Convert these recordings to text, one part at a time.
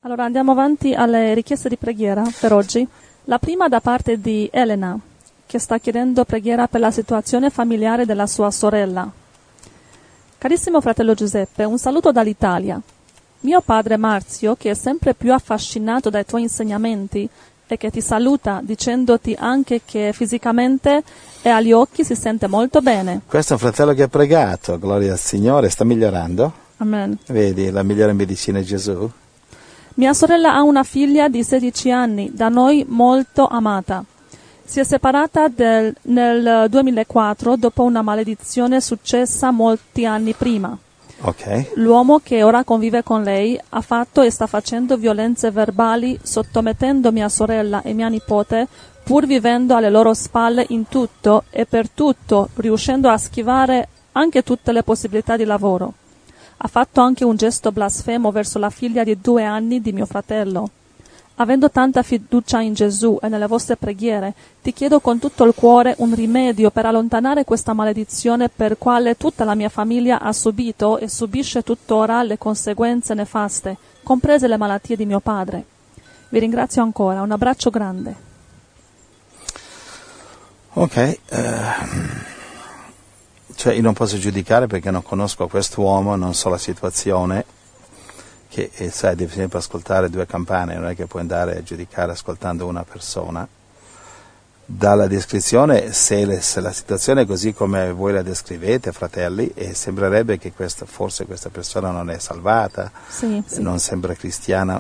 Allora andiamo avanti alle richieste di preghiera per oggi. La prima da parte di Elena, che sta chiedendo preghiera per la situazione familiare della sua sorella. Carissimo fratello Giuseppe, un saluto dall'Italia. Mio padre Marzio, che è sempre più affascinato dai tuoi insegnamenti e che ti saluta dicendoti anche che fisicamente e agli occhi si sente molto bene. Questo è un fratello che ha pregato, gloria al Signore, sta migliorando. Amen. Vedi, la migliore medicina è Gesù. Mia sorella ha una figlia di 16 anni, da noi molto amata. Si è separata nel 2004 dopo una maledizione successa molti anni prima. Ok. L'uomo che ora convive con lei ha fatto e sta facendo violenze verbali, sottomettendo mia sorella e mia nipote, pur vivendo alle loro spalle in tutto e per tutto, riuscendo a schivare anche tutte le possibilità di lavoro. Ha fatto anche un gesto blasfemo verso la figlia di 2 anni di mio fratello. Avendo tanta fiducia in Gesù e nelle vostre preghiere, ti chiedo con tutto il cuore un rimedio per allontanare questa maledizione per quale tutta la mia famiglia ha subito e subisce tuttora le conseguenze nefaste, comprese le malattie di mio padre. Vi ringrazio ancora, un abbraccio grande. Ok, cioè io non posso giudicare perché non conosco quest'uomo, non so la situazione, che sai, devi sempre ascoltare 2 campane, non è che puoi andare a giudicare ascoltando una persona. Dalla descrizione, se la situazione è così come voi la descrivete, fratelli, sembrerebbe che forse questa persona non è salvata, Sì. non sembra cristiana,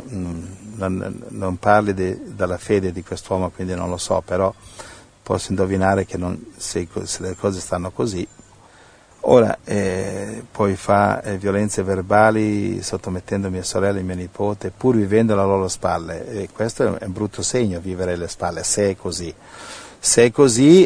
non parli dalla fede di quest'uomo, quindi non lo so, però posso indovinare che se le cose stanno così. Ora, poi fa violenze verbali sottomettendo mia sorella e mia nipote, pur vivendo alle loro spalle. E questo è un brutto segno, vivere alle spalle, se è così. Se è così,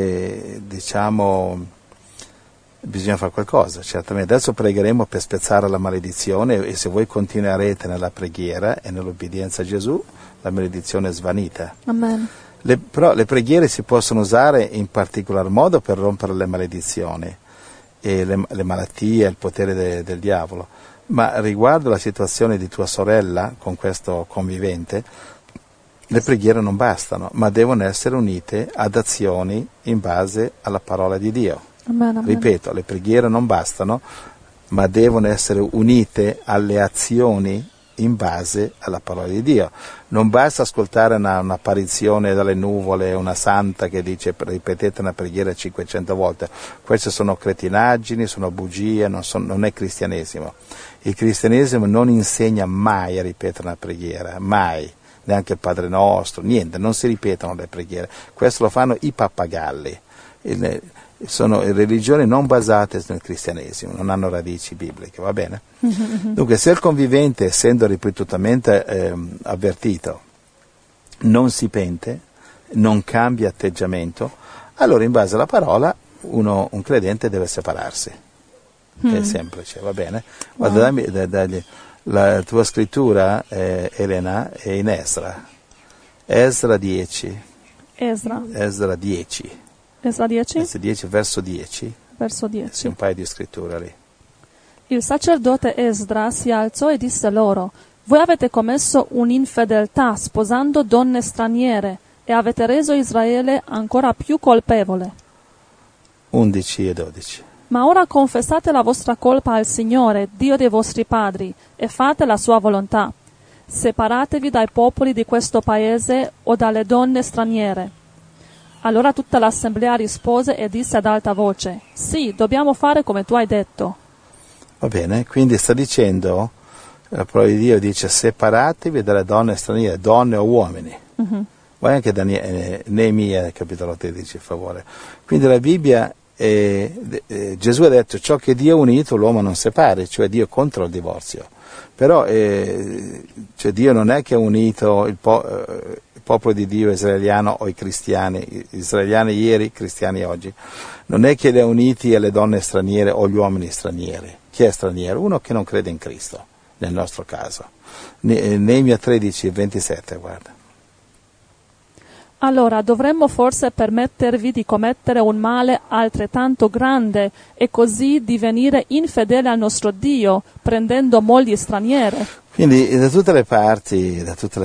diciamo, bisogna fare qualcosa, certamente. Adesso pregheremo per spezzare la maledizione e se voi continuerete nella preghiera e nell'obbedienza a Gesù, la maledizione è svanita. Amen. Però le preghiere si possono usare in particolar modo per rompere le maledizioni e le malattie, il potere del diavolo, ma riguardo la situazione di tua sorella con questo convivente, le preghiere non bastano, ma devono essere unite ad azioni in base alla parola di Dio. Amen, amen. Ripeto, le preghiere non bastano, ma devono essere unite alle azioni in base alla parola di Dio. Non basta ascoltare un'apparizione dalle nuvole, una santa che dice ripetete una preghiera 500 volte. Queste sono cretinaggini, sono bugie, non è cristianesimo. Il cristianesimo non insegna mai a ripetere una preghiera, mai, neanche il Padre Nostro, niente, non si ripetono le preghiere. Questo lo fanno i pappagalli. Sono religioni non basate nel cristianesimo, non hanno radici bibliche, va bene? Dunque, se il convivente, essendo ripetutamente avvertito, non si pente, non cambia atteggiamento, allora in base alla parola un credente deve separarsi. È semplice, va bene? Guarda, dammi la tua scrittura, Elena, è in Esra. Esra 10. Esra 10. Esra 10? Esra 10, verso 10. Verso 10. Sì, un paio di scritture lì. Il sacerdote Esdra si alzò e disse loro: voi avete commesso un'infedeltà sposando donne straniere e avete reso Israele ancora più colpevole. 11 e 12. Ma ora confessate la vostra colpa al Signore, Dio dei vostri padri, e fate la sua volontà. Separatevi dai popoli di questo paese o dalle donne straniere. Allora tutta l'assemblea rispose e disse ad alta voce: sì, dobbiamo fare come tu hai detto. Va bene, quindi sta dicendo, la parola di Dio dice separatevi dalle donne straniere, donne o uomini. Vai anche da Neemia, capitolo 13, per favore. Quindi la Bibbia, Gesù ha detto ciò che Dio ha unito l'uomo non separi, cioè Dio è contro il divorzio. Però cioè Dio non è che ha unito il popolo di Dio israeliano o i cristiani, israeliani ieri, cristiani oggi. Non è che li ha uniti alle donne straniere o agli uomini stranieri. Chi è straniero? Uno che non crede in Cristo, nel nostro caso. Neemia 13, 27, guarda. Allora dovremmo forse permettervi di commettere un male altrettanto grande e così divenire infedele al nostro Dio, prendendo mogli straniere? Quindi da tutte le parti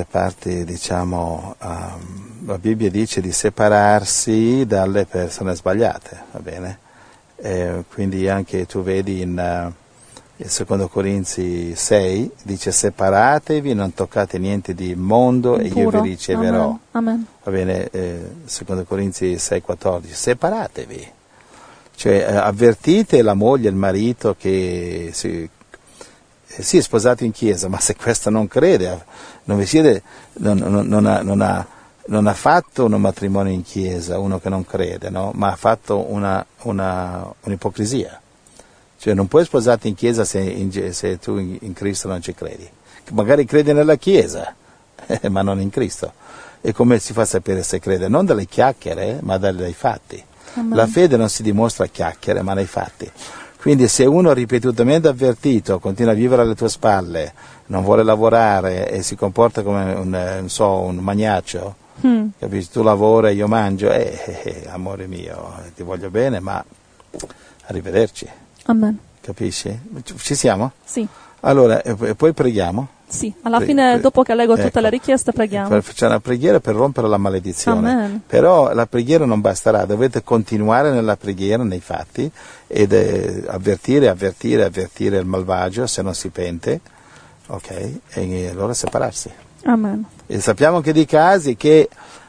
diciamo, la Bibbia dice di separarsi dalle persone sbagliate, va bene? Quindi anche tu vedi in 2 Corinzi 6, dice separatevi, non toccate niente di immondo e io vi riceverò. Amen. Va bene? 2 Corinzi 6,14, separatevi. Cioè avvertite la moglie e il marito che sì, è sposato in chiesa, ma se questo non crede, non vi siete, non ha fatto un matrimonio in chiesa, uno che non crede, no? Ma ha fatto un'ipocrisia. Cioè non puoi sposarti in chiesa se tu in Cristo non ci credi. Magari credi nella chiesa, ma non in Cristo. E come si fa a sapere se crede? Non dalle chiacchiere, ma dai fatti. Amen. La fede non si dimostra a chiacchiere, ma nei fatti. Quindi se uno ripetutamente avvertito continua a vivere alle tue spalle, non vuole lavorare e si comporta come un magnaccio, capisci? Tu lavori e io mangio, amore mio, ti voglio bene, ma arrivederci. Amen. Capisci? Ci siamo? Sì. Allora, e poi preghiamo? Sì, alla fine, dopo che leggo tutte le richieste, preghiamo. Facciamo una preghiera per rompere la maledizione. Amen. Però la preghiera non basterà, dovete continuare nella preghiera, nei fatti, ed avvertire il malvagio se non si pente, ok? E allora separarsi. Amen. E sappiamo anche di casi che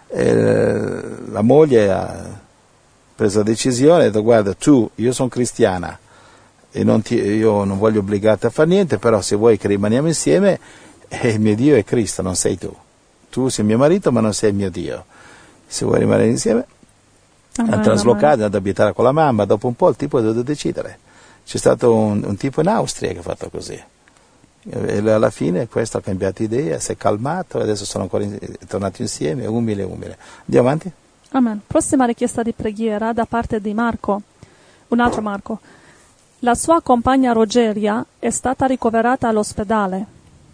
la moglie ha preso la decisione e ha detto: guarda, io sono cristiana, e io non voglio obbligarti a fare niente, però se vuoi che rimaniamo insieme, il mio Dio è Cristo, non sei tu. Tu sei mio marito, ma non sei il mio Dio. Se vuoi rimanere insieme, hanno traslocato, ad abitare con la mamma. Dopo un po' il tipo ha dovuto decidere. C'è stato un tipo in Austria che ha fatto così. E alla fine questo ha cambiato idea, si è calmato e adesso sono ancora tornati insieme, umile. Andiamo avanti? Amen. Prossima richiesta di preghiera da parte di Marco, un altro Marco. La sua compagna Rogeria è stata ricoverata all'ospedale.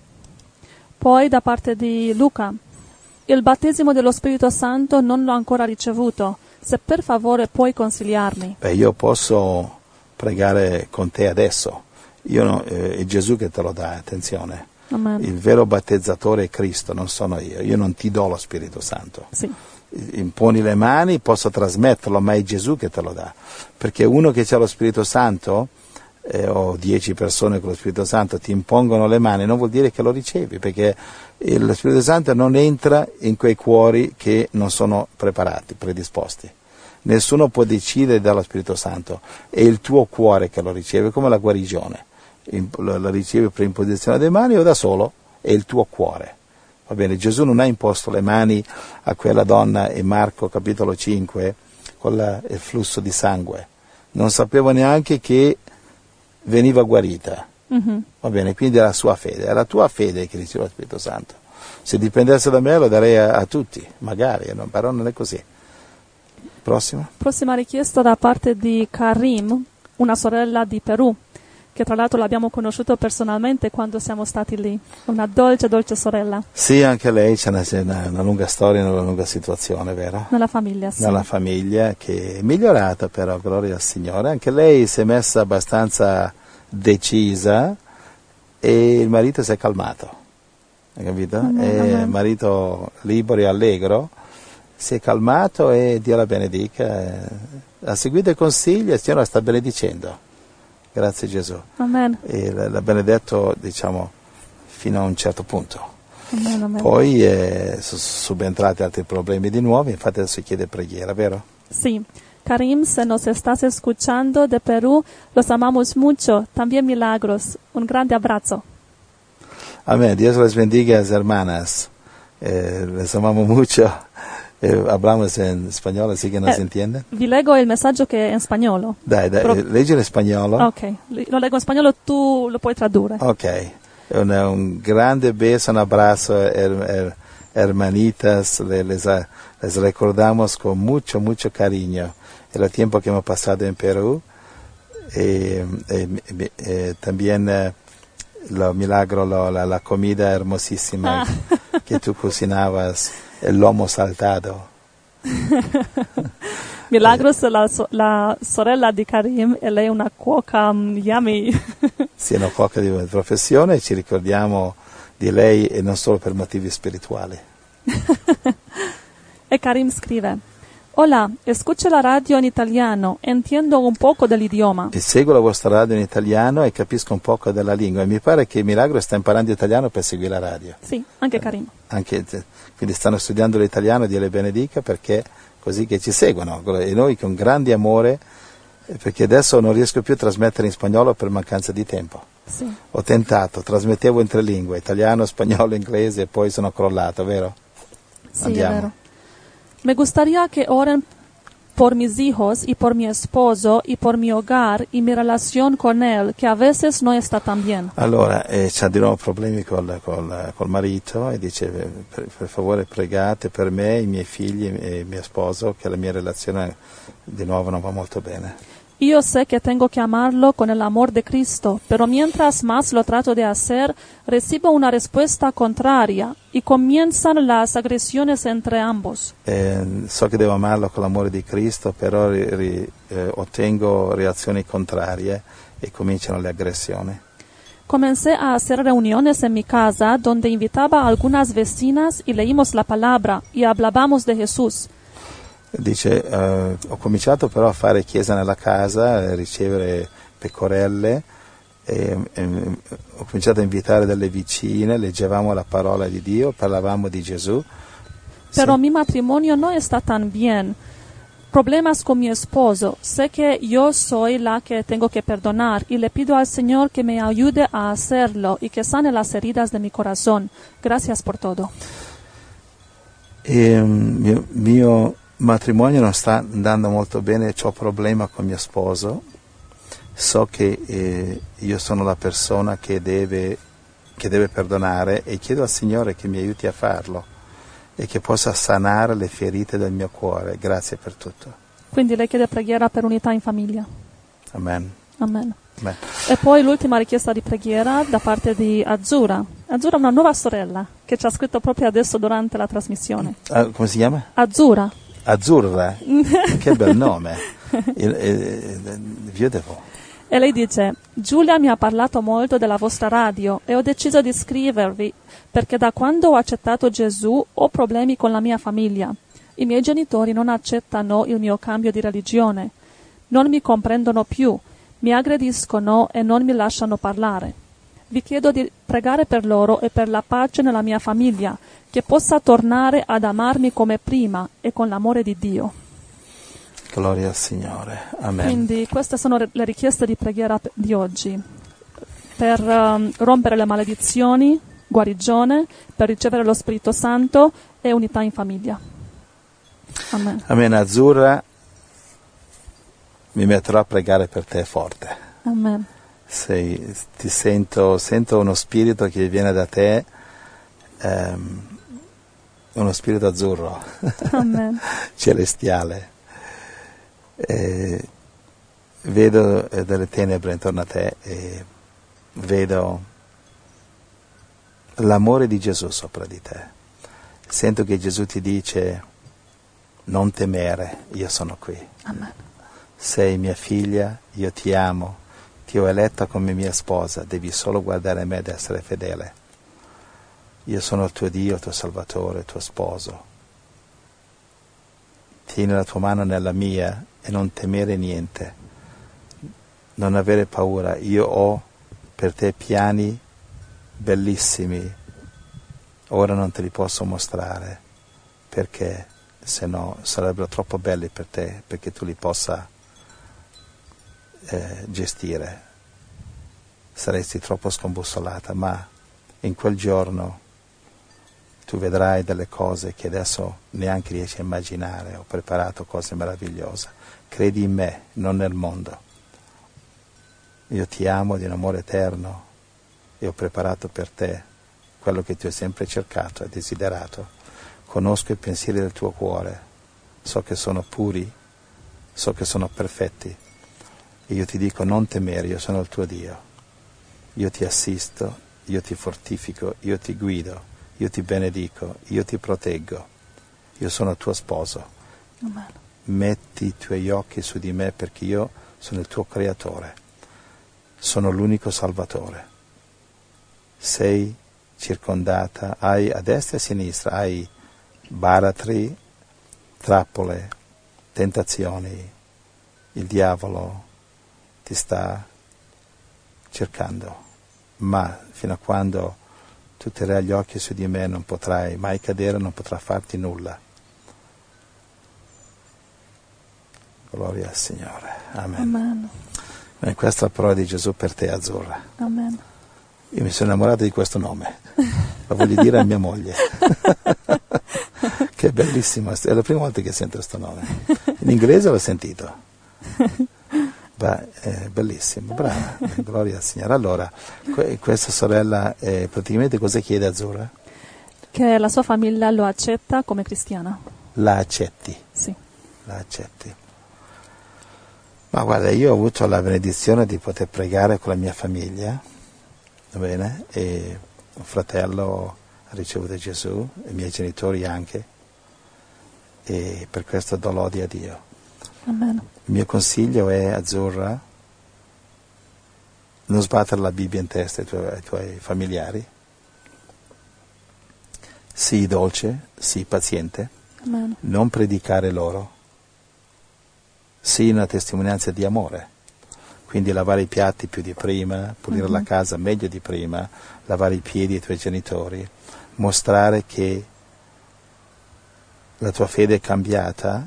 Poi da parte di Luca. Il battesimo dello Spirito Santo non l'ho ancora ricevuto. Se per favore puoi consigliarmi. Io posso pregare con te adesso. È Gesù che te lo dà, attenzione. Amen. Il vero battezzatore è Cristo, non sono io non ti do lo Spirito Santo. Sì. Imponi le mani, posso trasmetterlo, ma è Gesù che te lo dà. Perché uno che ha lo Spirito Santo, o 10 persone con lo Spirito Santo ti impongono le mani, non vuol dire che lo ricevi, perché lo Spirito Santo non entra in quei cuori che non sono preparati, predisposti. Nessuno può decidere dallo Spirito Santo, è il tuo cuore che lo riceve, come la guarigione. La ricevi per imposizione delle mani o da solo, è il tuo cuore. Va bene, Gesù non ha imposto le mani a quella donna in Marco capitolo 5 con il flusso di sangue. Non sapeva neanche che veniva guarita. Mm-hmm. Va bene, quindi è la sua fede, è la tua fede che riceve lo Spirito Santo. Se dipendesse da me lo darei a tutti, magari, però non è così. Prossima richiesta da parte di Karim, una sorella di Perù, che tra l'altro l'abbiamo conosciuto personalmente quando siamo stati lì. Una dolce sorella. Sì, anche lei c'è una lunga storia, una lunga situazione, vero? Nella famiglia, sì. Nella famiglia, che è migliorata però, gloria al Signore. Anche lei si è messa abbastanza decisa e il marito si è calmato, hai capito? Il marito libero e allegro si è calmato e Dio la benedica. Ha seguito i consigli e il Signore la sta benedicendo. Grazie Gesù. Amen. E l'ha benedetto, diciamo, fino a un certo punto. Amen. Poi sono subentrati altri problemi di nuovo, infatti adesso chiede preghiera, vero? Sí. Karim, si nos estás escuchando de Perú, los amamos mucho. También Milagros. Un grande abrazo. Amén. Dios les bendiga, hermanas. Les amamos mucho. Hablamos en español, así que nos entienden. Vi leggo il messaggio che è in spagnolo. Dai, leggi in spagnolo. Ok, lo leggo in spagnolo, tu lo puoi tradurre. Ok, un grande beso, un abrazo, hermanitas, les recordamos con mucho cariño el tiempo que hemos pasado en Perú, también lo milagro, la comida hermosísima que tú cocinabas, el lomo saltado. Milagros, la sorella di Karim, e lei è una cuoca yummy. Sì, è una cuoca di professione, ci ricordiamo di lei e non solo per motivi spirituali. E Karim scrive: Hola, escucho la radio in italiano, entiendo un poco dell'idioma. E seguo la vostra radio in italiano e capisco un poco della lingua. E mi pare che Milagro sta imparando italiano per seguire la radio. Sì, anche Karim. Quindi stanno studiando l'italiano, Dio le benedica, perché così che ci seguono. E noi con grande amore, perché adesso non riesco più a trasmettere in spagnolo per mancanza di tempo. Sì. Ho tentato, trasmettevo in 3 lingue, italiano, spagnolo, inglese, e poi sono crollato, vero? Sí, Andiamo. es vero. Me gustaría que oren por mis hijos y por mi esposo y por mi hogar y mi relación con él, que a veces no está tan bien. Allora, c'ha di nuovo problemi col marito e dice per favore pregate per me, i miei figli e il mio sposo, che la mia relazione di nuovo non va molto bene. Yo sé que tengo que amarlo con el amor de Cristo, pero mientras más lo trato de hacer, recibo una respuesta contraria y comienzan las agresiones entre ambos. So che devo amarlo con l'amore di Cristo, però ottengo reazioni contrarie e cominciano le aggressioni. Comencé a hacer reuniones en mi casa donde invitaba a algunas vecinas y leímos la palabra y hablábamos de Jesús. Dice, ho cominciato però a fare chiesa nella casa, a ricevere pecorelle, ho cominciato a invitare delle vicine, leggevamo la parola di Dio, parlavamo di Gesù. Pero Sì. mi matrimonio no está tan bien. Problemas con mi esposo. Sé que yo soy la que tengo que perdonar y le pido al Señor que me ayude a hacerlo y que sane las heridas de mi corazón. Gracias por todo. Mio matrimonio non sta andando molto bene, ho problema con mio sposo, so che io sono la persona che deve perdonare e chiedo al Signore che mi aiuti a farlo e che possa sanare le ferite del mio cuore. Grazie per tutto. Quindi lei chiede preghiera per unità in famiglia. Amen. Amen. Amen. E poi l'ultima richiesta di preghiera da parte di Azzurra. Azzurra è una nuova sorella che ci ha scritto proprio adesso durante la trasmissione. Come si chiama? Azzurra. Azzurra, che bel nome. Beautiful. E lei dice: Giulia mi ha parlato molto della vostra radio e ho deciso di scrivervi perché da quando ho accettato Gesù ho problemi con la mia famiglia. I miei genitori non accettano il mio cambio di religione, non mi comprendono più, mi aggrediscono e non mi lasciano parlare. Vi chiedo di pregare per loro e per la pace nella mia famiglia, che possa tornare ad amarmi come prima e con l'amore di Dio. Gloria al Signore. Amen. Quindi queste sono le richieste di preghiera di oggi. Per rompere le maledizioni, guarigione, per ricevere lo Spirito Santo e unità in famiglia. Amen. Amen. Azzurra, mi metterò a pregare per te forte. Amen. Ti sento uno spirito che viene da te, uno spirito azzurro, Amen. celestiale. Vedo delle tenebre intorno a te e vedo l'amore di Gesù sopra di te. Sento che Gesù ti dice: non temere, io sono qui. Amen. Sei mia figlia, io ti amo, ti ho eletta come mia sposa, devi solo guardare me ed essere fedele. Io sono il tuo Dio, il tuo Salvatore, il tuo sposo. Tieni la tua mano nella mia e non temere niente, non avere paura. Io ho per te piani bellissimi, ora non te li posso mostrare perché se no sarebbero troppo belli per te perché tu li possa gestire. Saresti troppo scombussolata, ma in quel giorno tu vedrai delle cose che adesso neanche riesci a immaginare. Ho preparato cose meravigliose. Credi in me, non nel mondo. Io ti amo di un amore eterno e ho preparato per te quello che tu hai sempre cercato e desiderato. Conosco i pensieri del tuo cuore, so che sono puri, so che sono perfetti. E io ti dico: non temere, io sono il tuo Dio. Io ti assisto, io ti fortifico, io ti guido, io ti benedico, io ti proteggo. Io sono il tuo sposo. Amen. Metti i tuoi occhi su di me perché io sono il tuo creatore. Sono l'unico Salvatore. Sei circondata, hai a destra e a sinistra, hai baratri, trappole, tentazioni, il diavolo ti sta cercando, ma fino a quando tu terrai gli occhi su di me non potrai mai cadere, non potrà farti nulla. Gloria al Signore. Amen. Amen. Bene, questa è la parola di Gesù per te, Azzurra. Amen. Io mi sono innamorato di questo nome, lo voglio dire a mia moglie, che è bellissimo, è la prima volta che sento questo nome. In inglese l'ho sentito, ma è bellissimo, brava, gloria al Signore. Allora, questa sorella praticamente cosa chiede, Azzurra? Che la sua famiglia lo accetta come cristiana. La accetti? Sì. La accetti. Ma guarda, io ho avuto la benedizione di poter pregare con la mia famiglia, va bene? E un fratello ha ricevuto Gesù, i miei genitori anche, e per questo do lode a Dio. Amen. Il mio consiglio è, Azzurra, non sbattere la Bibbia in testa ai tuoi familiari, sii dolce, sii paziente, Amen. non predicare loro, sii una testimonianza di amore. Quindi lavare i piatti più di prima, pulire la casa meglio di prima, lavare i piedi ai tuoi genitori, mostrare che la tua fede è cambiata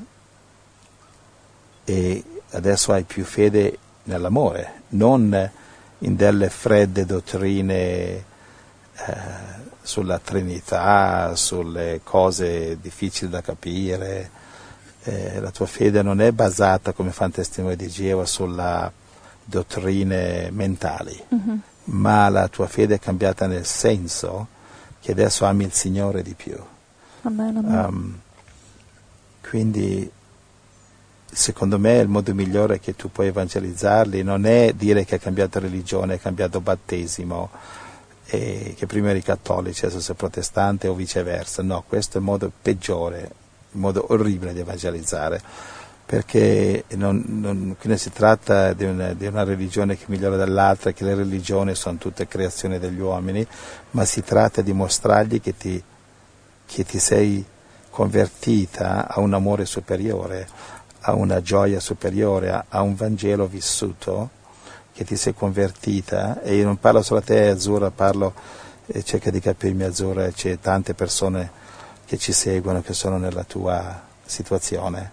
e adesso hai più fede nell'amore, non in delle fredde dottrine sulla Trinità, sulle cose difficili da capire. La tua fede non è basata, come fanno testimoni di Geova, sulla dottrine mentali, ma la tua fede è cambiata nel senso che adesso ami il Signore di più. Amen, amen. Quindi secondo me il modo migliore che tu puoi evangelizzarli non è dire che hai cambiato religione, hai cambiato battesimo, e che prima eri cattolici, adesso sei protestante o viceversa. No, questo è il modo peggiore, il modo orribile di evangelizzare, perché qui non si tratta di una religione che migliora dall'altra, che le religioni sono tutte creazioni degli uomini, ma si tratta di mostrargli che ti sei convertita a un amore superiore, a una gioia superiore, a un Vangelo vissuto, che ti sei convertita. E io non parlo solo a te, Azzurra, parlo, cerca di capirmi, Azzurra, c'è tante persone che ci seguono, che sono nella tua situazione.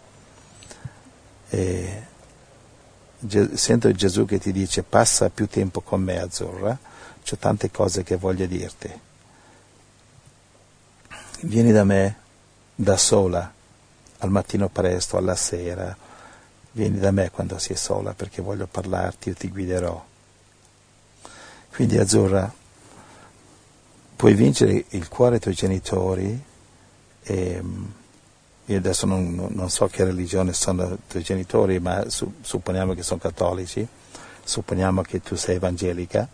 E sento Gesù che ti dice: passa più tempo con me, Azzurra, c'ho tante cose che voglio dirti. Vieni da me da sola, al mattino presto, alla sera, vieni da me quando sei sola, perché voglio parlarti, io ti guiderò. Quindi, Azzurra, puoi vincere il cuore dei tuoi genitori, e io adesso non so che religione sono i tuoi genitori, ma supponiamo che sono cattolici, supponiamo che tu sei evangelica.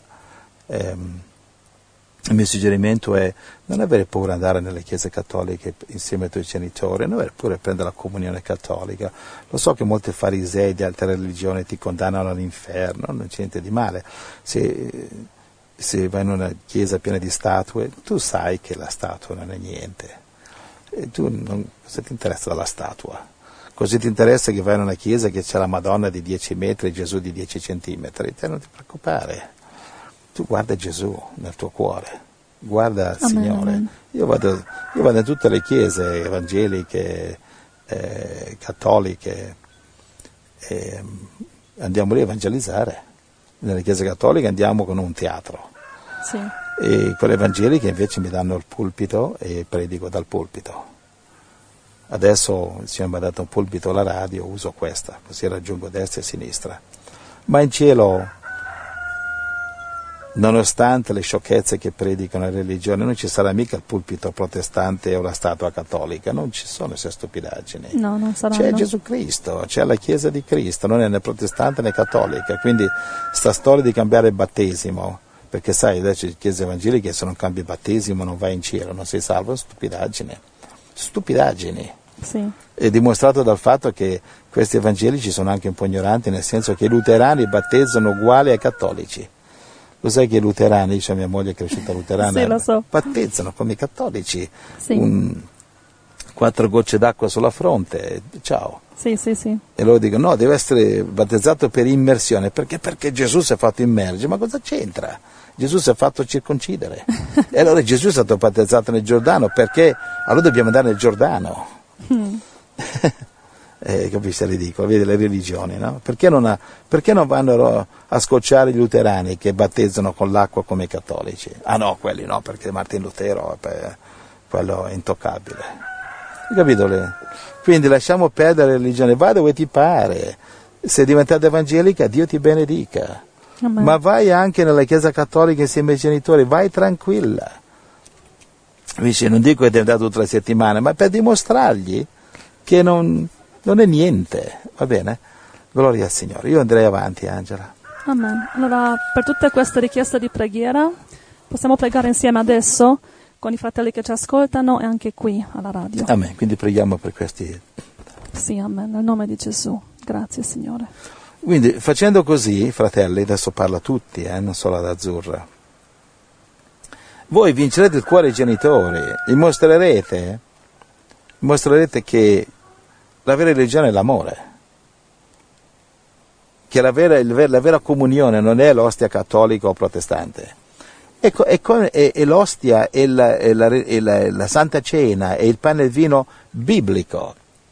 Il mio suggerimento è non avere paura di andare nelle chiese cattoliche insieme ai tuoi genitori, non avere paura di prendere la comunione cattolica. Lo so che molti farisei di altre religioni ti condannano all'inferno, non c'è niente di male. Se vai in una chiesa piena di statue, tu sai che la statua non è niente. E cosa ti interessa della statua? Così ti interessa che vai in una chiesa che c'è la Madonna di 10 metri e Gesù di 10 centimetri. Te non ti preoccupare. Tu guarda Gesù nel tuo cuore, guarda il Signore. Amen. Io vado in tutte le chiese evangeliche, cattoliche, e andiamo lì a evangelizzare. Nelle chiese cattoliche andiamo con un teatro. Sì. E quelle evangeliche invece mi danno il pulpito e predico dal pulpito. Adesso il Signore mi ha dato un pulpito alla radio, uso questa, così raggiungo destra e sinistra. Ma in cielo, nonostante le sciocchezze che predicano le religioni, non ci sarà mica il pulpito protestante o la statua cattolica, non ci sono queste stupidaggini. No, non saranno. C'è Gesù Cristo, c'è la Chiesa di Cristo, non è né protestante né cattolica. Quindi sta storia di cambiare il battesimo, perché sai, adesso le chiese evangeliche, se non cambi il battesimo non vai in cielo, non sei salvo, stupidaggini. Sì. È dimostrato dal fatto che questi evangelici sono anche un po' ignoranti, nel senso che i luterani battezzano uguali ai cattolici. Cos'è che i luterani, dice mia moglie è cresciuta luterana, Sì, lo so. battezzano come i cattolici, Sì. 4 gocce d'acqua sulla fronte, ciao. Sì, sì, sì. E loro dicono no, deve essere battezzato per immersione, perché Gesù si è fatto immergere, ma cosa c'entra? Gesù si è fatto circoncidere. E allora Gesù è stato battezzato nel Giordano, perché allora dobbiamo andare nel Giordano. Capisci, è ridicolo, vedi le religioni, no? Perché non vanno a scocciare gli luterani che battezzano con l'acqua come i cattolici? Ah no, quelli no, perché Martin Lutero quello è intoccabile. Hai capito? Quindi lasciamo perdere la religione, vai dove ti pare. Se diventata evangelica, Dio ti benedica. Amen. Ma vai anche nella Chiesa Cattolica insieme ai genitori, vai tranquilla. Invece non dico che devi andare tutte le settimane, ma per dimostrargli che non è niente, va bene? Gloria al Signore. Io andrei avanti, Angela. Amen. Allora, per tutte queste richieste di preghiera, possiamo pregare insieme adesso con i fratelli che ci ascoltano e anche qui alla radio. Amen. Quindi preghiamo per questi. Sì, amen. Nel nome di Gesù. Grazie, Signore. Quindi, facendo così, fratelli, adesso parlo a tutti, non solo ad Azzurra, voi vincerete il cuore ai genitori, mostrerete che la vera religione è l'amore, che la vera comunione non è l'ostia cattolica o protestante, e l'ostia e la Santa Cena e il pane e il vino biblico.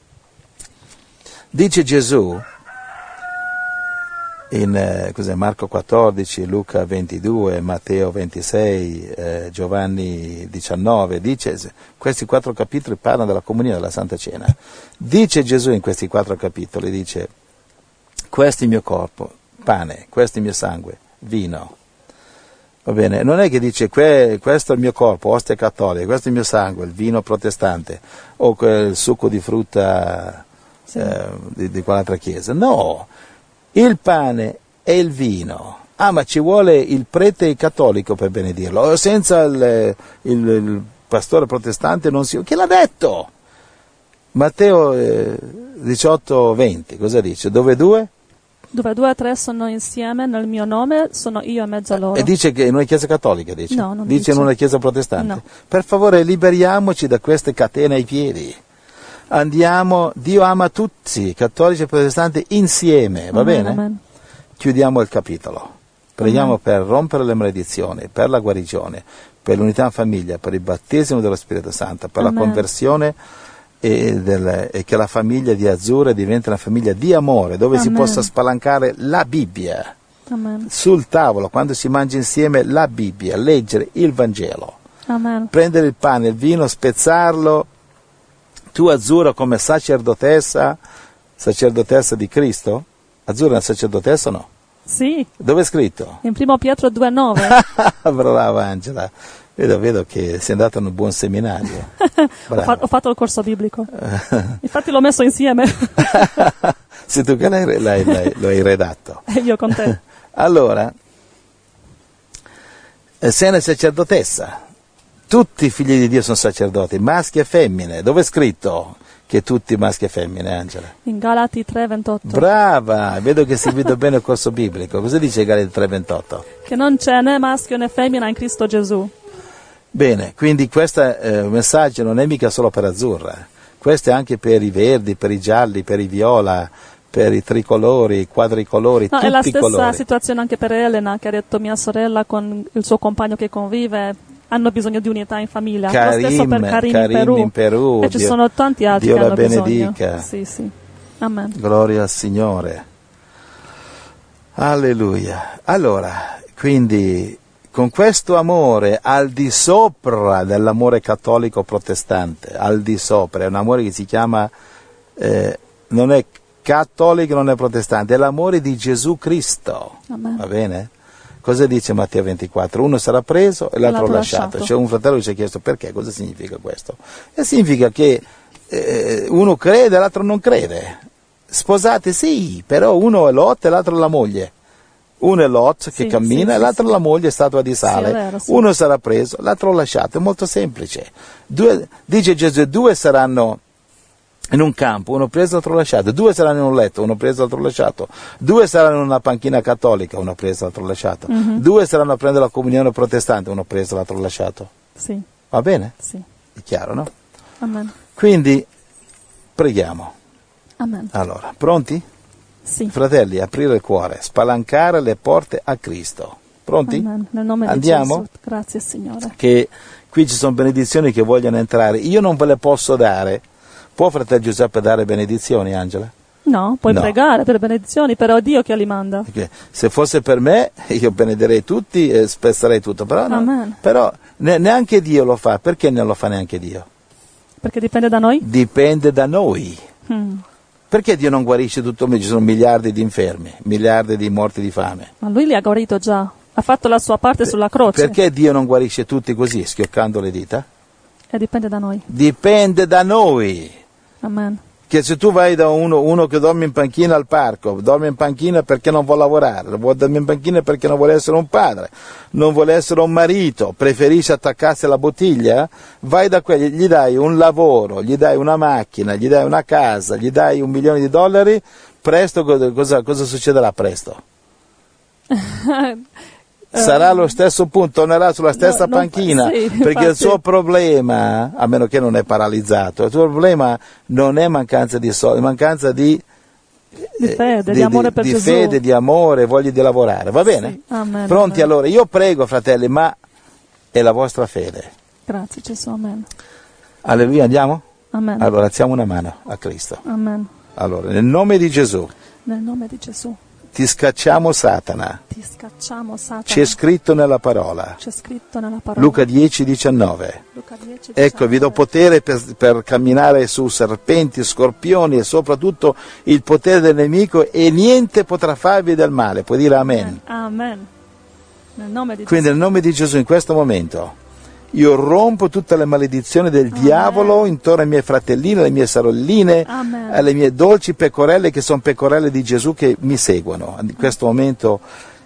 Dice Gesù in Marco 14, Luca 22, Matteo 26, Giovanni 19, dice, questi 4 capitoli parlano della comunione della Santa Cena. Dice Gesù in questi 4 capitoli, dice, questo è il mio corpo, pane, questo è il mio sangue, vino. Va bene, non è che dice questo è il mio corpo, ostia cattolica, questo è il mio sangue, il vino protestante, o il succo di frutta di quell'altra chiesa. No! Il pane e il vino. Ah, ma ci vuole il prete cattolico per benedirlo. Senza il pastore protestante non si... Chi l'ha detto? Matteo 18, 20, cosa dice? Dove 2 o 3 sono insieme nel mio nome, sono io in mezzo a loro. E dice che in una chiesa cattolica, dice? No, non dice in una chiesa protestante? No. Per favore, liberiamoci da queste catene ai piedi. Andiamo, Dio ama tutti, cattolici e protestanti, insieme, va bene? Amen. Chiudiamo il capitolo. Preghiamo per rompere le maledizioni, per la guarigione, per l'unità in famiglia, per il battesimo dello Spirito Santo, per la conversione e che la famiglia di Azzurra diventi una famiglia di amore, dove si possa spalancare la Bibbia. Amen. Sul tavolo, quando si mangia insieme la Bibbia, leggere il Vangelo. Amen. Prendere il pane, il vino, spezzarlo. Tu Azzurra come sacerdotessa di Cristo? Azzurra è una sacerdotessa o no? Sì. Dove è scritto? In 1 Pietro 2,9. Brava Angela, vedo che sei andata in un buon seminario. Ho fatto il corso biblico. Infatti l'ho messo insieme. Sei tu che lo hai redatto. E io con te. Allora, sei una sacerdotessa. Tutti i figli di Dio sono sacerdoti, maschi e femmine. Dove è scritto che tutti maschi e femmine, Angela? In Galati 3,28. Brava, vedo che si vede bene il corso biblico. Cosa dice Galati 3,28? Che non c'è né maschio né femmina in Cristo Gesù. Bene, quindi questo messaggio non è mica solo per Azzurra, questo è anche per i verdi, per i gialli, per i viola, per i tricolori, i quadricolori, tutti i colori. È la stessa situazione anche per Elena, che ha detto mia sorella con il suo compagno che convive hanno bisogno di unità in famiglia. Lo stesso per Karim in Perù. E ci sono tanti altri Dio che hanno la benedica. bisogno. Sì, sì. Amen. Gloria al Signore. Alleluia. Allora, quindi con questo amore al di sopra dell'amore cattolico protestante, al di sopra, è un amore che si chiama, non è cattolico, non è protestante, è l'amore di Gesù Cristo. Amen. Va bene? Cosa dice Matteo 24? Uno sarà preso e l'altro lasciato. C'è un fratello che ci ha chiesto perché, cosa significa questo? E significa che uno crede e l'altro non crede. Sposate sì, però uno è Lot e l'altro è la moglie. Uno è Lot che cammina e l'altro è la moglie, statua di sale. Sì, è vero, sì. Uno sarà preso, l'altro lasciato. È molto semplice. Dice Gesù, 2 saranno in un campo, uno preso e l'altro lasciato, 2 saranno in un letto, uno preso e l'altro lasciato, 2 saranno in una panchina cattolica, uno preso e l'altro lasciato, 2 saranno a prendere la comunione protestante, uno preso e l'altro lasciato. Sì. Va bene? Sì. È chiaro, no? Amen. Quindi preghiamo. Amen. Allora, pronti? Sì. Fratelli, aprire il cuore, spalancare le porte a Cristo. Pronti? Amen. Nel nome Andiamo? di Gesù. Grazie Signore. Che qui ci sono benedizioni che vogliono entrare. Io non ve le posso dare. Può fratello Giuseppe dare benedizioni, Angela? No, puoi No. pregare per benedizioni, però è Dio che li manda. Perché se fosse per me, io benederei tutti e spezzerei tutto. Però, no, Amen. però neanche Dio lo fa. Perché non lo fa neanche Dio? Perché dipende da noi? Dipende da noi. Mm. Perché Dio non guarisce tutto? Ci sono miliardi di infermi, miliardi di morti di fame. Ma Lui li ha guarito già. Ha fatto la sua parte sulla croce. Perché Dio non guarisce tutti così, schioccando le dita? E dipende da noi. Dipende da noi. Amen. Che se tu vai da uno che dorme in panchina al parco, dorme in panchina perché non vuole lavorare, vuole dormire in panchina perché non vuole essere un padre, non vuole essere un marito, preferisce attaccarsi alla bottiglia, vai da quelli, gli dai un lavoro, gli dai una macchina, gli dai una casa, gli dai $1 milione, presto cosa succederà presto? Sarà lo stesso punto, tornerà sulla stessa panchina, sì, perché infatti. il suo problema, a meno che non è paralizzato, il suo problema non è mancanza di soldi, è mancanza di fede, di amore per di Gesù. fede, di amore, voglia di lavorare, va bene? Sì, amen, Pronti? amen. Allora, io prego fratelli, ma è la vostra fede. Grazie Gesù, amen. Alleluia, andiamo? Amen. Allora, alziamo una mano a Cristo. Amen. Allora, nel nome di Gesù, Nel nome di Gesù ti scacciamo Satana, ti scacciamo Satana. c'è scritto nella parola, C'è scritto nella parola. Luca 10:19. Luca 10, Ecco, vi do potere per camminare su serpenti, scorpioni e soprattutto il potere del nemico e niente potrà farvi del male. Puoi dire amen. Amen. Nel nome di Quindi nel nome di Gesù in questo momento io rompo tutte le maledizioni del diavolo intorno ai miei fratellini, alle mie sorelline, Amen. alle mie dolci pecorelle che sono pecorelle di Gesù che mi seguono. In questo momento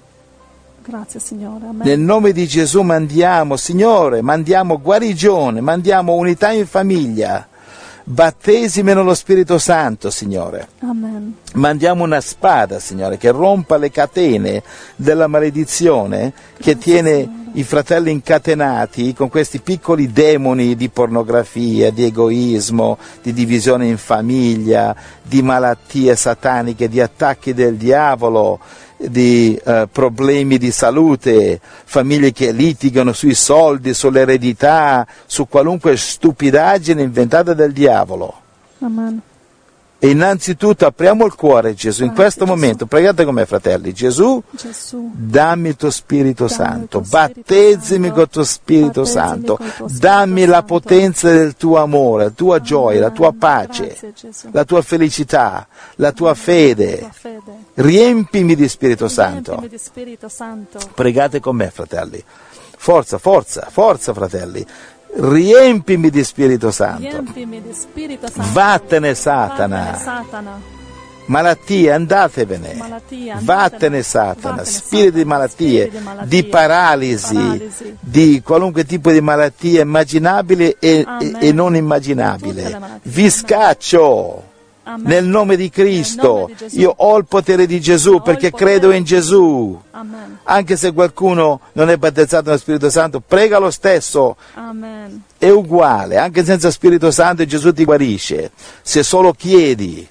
Grazie Signore, amen. nel nome di Gesù mandiamo, Signore, mandiamo guarigione, mandiamo unità in famiglia, battesimi nello Spirito Santo, Signore. Amen. Mandiamo una spada, Signore, che rompa le catene della maledizione che tiene i fratelli incatenati con questi piccoli demoni di pornografia, di egoismo, di divisione in famiglia, di malattie sataniche, di attacchi del diavolo, di problemi di salute, famiglie che litigano sui soldi, sull'eredità, su qualunque stupidaggine inventata dal diavolo. Amen. E innanzitutto apriamo il cuore, Gesù, in Grazie, questo Gesù. momento, pregate con me fratelli, Gesù, Gesù. dammi il tuo Spirito Dammi il Santo, tuo Spirito battezzimi Santo. col tuo Spirito Battezimi Santo, col tuo Spirito dammi la Santo. potenza del tuo amore, la tua gioia, la tua Amen. pace, Grazie, Gesù. la tua felicità, la tua La fede. tua fede. Riempimi di Spirito Santo. Riempimi di Spirito Santo. Pregate con me, fratelli. Forza, forza, forza, fratelli. Riempimi di Spirito Santo. Riempimi di Spirito Santo. Vattene, Satana. Vattene, Satana. Malattie, andatevene. Malattie, Vattene, Satana. Vattene, Spiriti di malattie, Spiriti di malattie, di paralisi, di qualunque tipo di malattia immaginabile Amen. e non Tutte immaginabile. le malattie. Vi scaccio. Amen. Nel nome di Cristo, Nel nome di Gesù. io ho il potere di Gesù Ho perché il potere credo di in Gesù. Amen. Anche se qualcuno non è battezzato nello Spirito Santo, prega lo stesso, Amen. è uguale, anche senza Spirito Santo Gesù ti guarisce, se solo chiedi.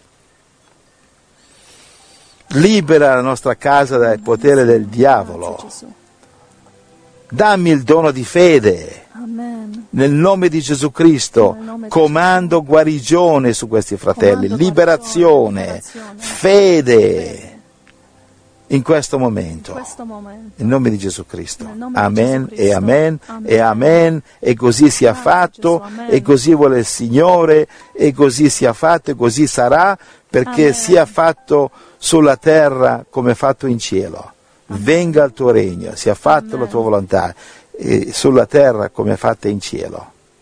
Libera la nostra casa dal potere del diavolo, Grazie, Gesù. dammi il dono di fede. Amen. Nel nome di Gesù Cristo Nel nome di comando guarigione su questi fratelli, Comando liberazione, guarigione, fede in questo momento. In questo momento. Nel nome di Gesù Cristo. Nel nome di Amen Gesù e Cristo. amen Amen. e amen e così sia Grazie, fatto Gesù. Amen. e così vuole il Signore e così sia fatto e così sarà perché Amen. sia fatto sulla terra come è fatto in cielo. Venga il tuo regno, sia fatta Amen. la tua volontà sulla terra come è fatta in cielo.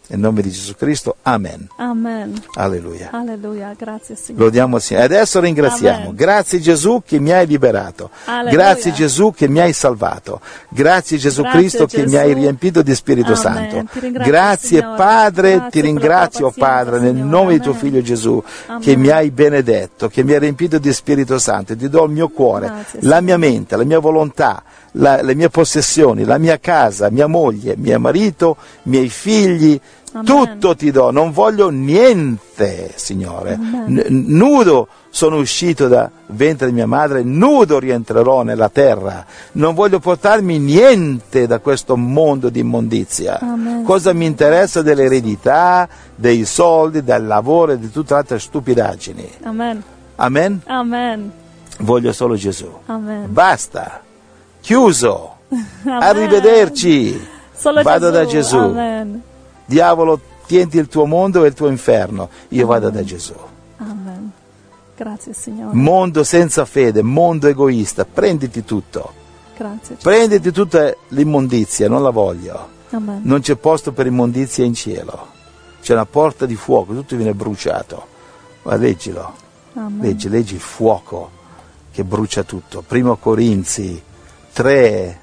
Nel nome di Gesù Cristo, amen. Amen. Alleluia. Alleluia, grazie Signore. Lodiamo il Signore. Adesso ringraziamo. Amen. Grazie Gesù che mi hai liberato. Alleluia. Grazie Gesù che mi hai salvato. Grazie Gesù Grazie, Cristo che Gesù. mi hai riempito di Spirito Amen. Santo. Ti ringrazio, Grazie Signore. Padre, Grazie ti per la ringrazio tua pazienza, Padre nel Signore. nome di tuo Amen. Figlio Gesù Amen. che mi hai benedetto, che mi hai riempito di Spirito Santo. Ti do il mio cuore, Grazie, la mia mente, la mia volontà, le mie possessioni, la mia casa, mia moglie, mio marito, miei figli. Amen. Tutto ti do, non voglio niente, Signore. Amen. Nudo sono uscito da ventre di mia madre, nudo rientrerò nella terra. Non voglio portarmi niente da questo mondo di immondizia. Amen. Cosa mi interessa dell'eredità, dei soldi, del lavoro e di tutte le altre stupidaggini? Amen. Amen? Amen. Voglio solo Gesù. Amen. Basta. Chiuso. Amen. Arrivederci. Solo Vado da Gesù. Amen. Diavolo, tienti il tuo mondo e il tuo inferno. Io vado da Gesù. Amen. Grazie Signore. Mondo senza fede, mondo egoista, prenditi tutto. Grazie Gesù. Prenditi tutta l'immondizia, non la voglio. Amen. Non c'è posto per immondizia in cielo. C'è una porta di fuoco, tutto viene bruciato. Ma leggilo. Amen. Leggi il fuoco che brucia tutto. Primo Corinzi 3,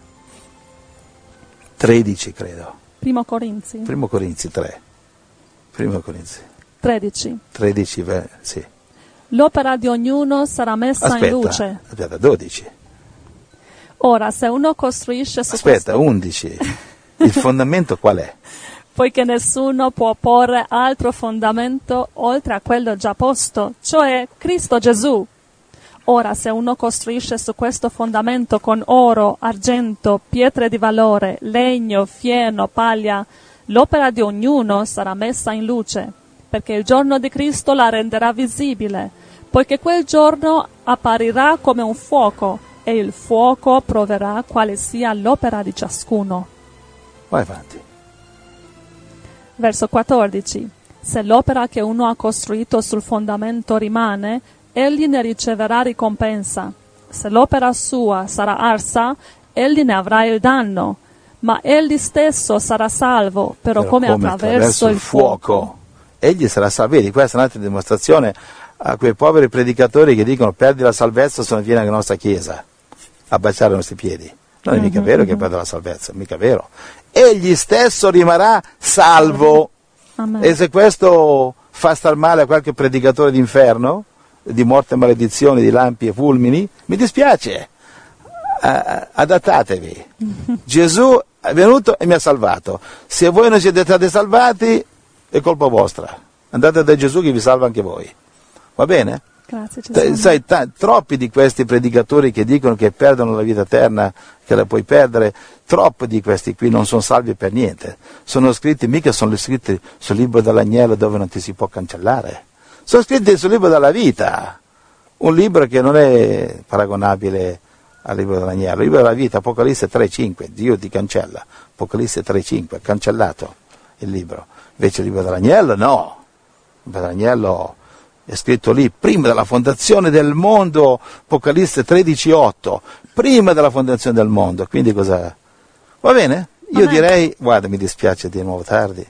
13 credo. Primo Corinzi Primo Corinzi 3. Primo Corinzi 13. 13, sì. L'opera di ognuno sarà messa in luce. Aspetta, 12. Ora, se uno costruisce su Aspetta, 11. Il fondamento qual è? poiché nessuno può porre altro fondamento oltre a quello già posto, cioè Cristo Gesù. Ora, se uno costruisce su questo fondamento con oro, argento, pietre di valore, legno, fieno, paglia, l'opera di ognuno sarà messa in luce, perché il giorno di Cristo la renderà visibile, poiché quel giorno apparirà come un fuoco, e il fuoco proverà quale sia l'opera di ciascuno. Vai avanti. Verso 14. Se l'opera che uno ha costruito sul fondamento rimane, egli ne riceverà ricompensa. Se l'opera sua sarà arsa, egli ne avrà il danno, ma egli stesso sarà salvo, però come attraverso il fuoco. Egli sarà salvo. Vedi, questa è un'altra dimostrazione a quei poveri predicatori che dicono perdi la salvezza se non vieni alla nostra chiesa a baciare i nostri piedi. Non è mica vero che perdo la salvezza, mica vero. Egli stesso rimarrà salvo. Amen. E se questo fa star male a qualche predicatore d'inferno, di morte e maledizione, di lampi e fulmini, mi dispiace, adattatevi. Gesù è venuto e mi ha salvato. Se voi non siete stati salvati, è colpa vostra. Andate da Gesù che vi salva anche voi. Va bene? Grazie, Gesù. Sai, troppi di questi predicatori che dicono che perdono la vita eterna, che la puoi perdere, troppi di questi qui non sono salvi per niente. Sono scritti, mica sono scritti sul libro dell'agnello dove non ti si può cancellare. Sono scritti sul libro della vita, un libro che non è paragonabile al libro dell'agnello. Il libro della vita, Apocalisse 3,5, Dio ti cancella. Apocalisse 3,5, cancellato il libro. Invece il libro dell'agnello no. Il libro dell'agnello è scritto lì, prima della fondazione del mondo, Apocalisse 13,8, prima della fondazione del mondo. Quindi cosa? Va bene? Io direi, guarda, mi dispiace di nuovo tardi.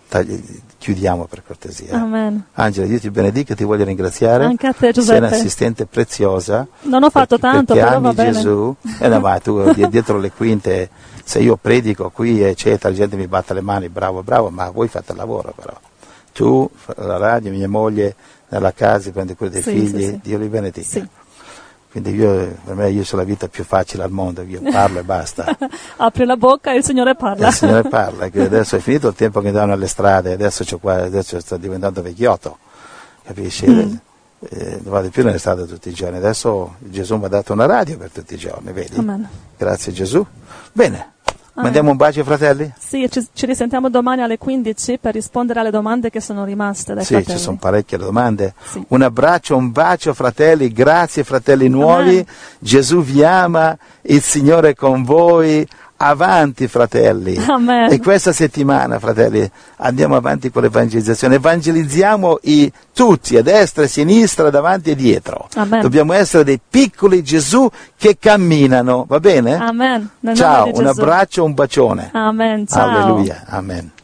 Chiudiamo per cortesia. Amen. Angela, Dio ti benedica, ti voglio ringraziare. Anche a te, Giuseppe. Sei un'assistente preziosa. Non ho fatto tanto, perché però ami va bene. Gesù. No, ma tu dietro le quinte, se io predico qui, eccetera, la gente mi batte le mani, bravo, bravo, ma voi fate il lavoro però. Tu, la radio, mia moglie, nella casa, prendi cura dei figli, sì. Dio li benedica. Sì. Quindi per me io sono la vita più facile al mondo, io parlo e basta. Apri la bocca e il Signore parla. Il Signore parla, che adesso è finito il tempo che andavano alle strade, adesso sto diventando vecchiotto, capisci? Non vado più nelle strade tutti i giorni, adesso Gesù mi ha dato una radio per tutti i giorni, vedi? Amen. Grazie Gesù. Bene, mandiamo un bacio ai fratelli? Sì, ci risentiamo domani alle 15 per rispondere alle domande che sono rimaste dai Sì, fratelli. ci sono parecchie domande. Sì. Un abbraccio, un bacio fratelli, grazie fratelli nuovi. Amen. Gesù vi ama, il Signore è con voi. Avanti fratelli. Amen. E questa settimana, fratelli, andiamo avanti con l'evangelizzazione. Evangelizziamo tutti, a destra, a sinistra, davanti e dietro. Amen. Dobbiamo essere dei piccoli Gesù che camminano, va bene? Amen. Nel nome Ciao, di un Gesù. abbraccio, un bacione. Amen. Ciao. Alleluia. Amen.